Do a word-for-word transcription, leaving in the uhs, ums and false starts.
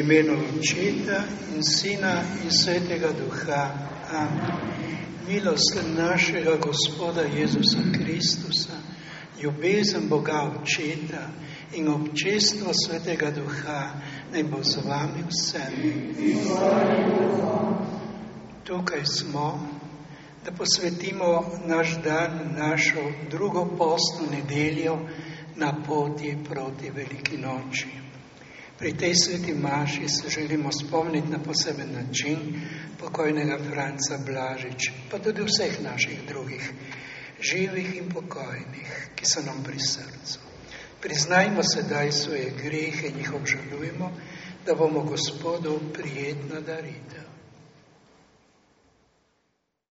imenu Očeta in Sina in Svetega Duha. Amen. Milost našega Gospoda Jezusa Kristusa, ljubezen Boga Očeta in občestvo Svetega Duha naj bo z vami vsemi. Tukaj smo, da posvetimo naš dan, našo drugo postno nedeljo na poti proti Veliki noči. Pri tej sveti maši se želimo spomniti na poseben način pokojnega Franca Blažič, pa tudi vseh naših drugih, živih in pokojnih, ki so nam pri srcu. Priznajmo sedaj svoje grehe in jih obžalujmo, da bomo Gospodu prijetna daritev.